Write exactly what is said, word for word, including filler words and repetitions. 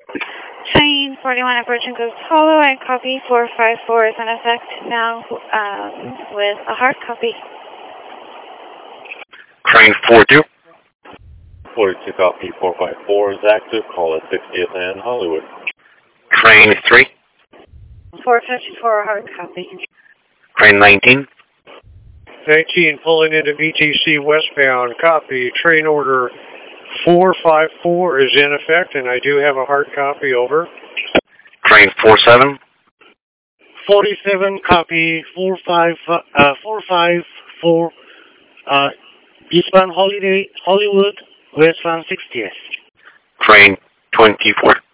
Train forty-one approaching Ghost Hollow, and copy four five four is in effect now um, with a hard copy. Train four two. forty-two copy, four five four is active, call at sixtieth and Hollywood. Train three. four fifty-four, hard copy. Train nineteen. nineteen pulling into V T C westbound, copy. Train order four five four is in effect, and I do have a hard copy, over. Train four seven. forty-seven copy, four five, uh, four five four, uh, eastbound Holiday, Hollywood, westbound sixtieth. Train twenty-four.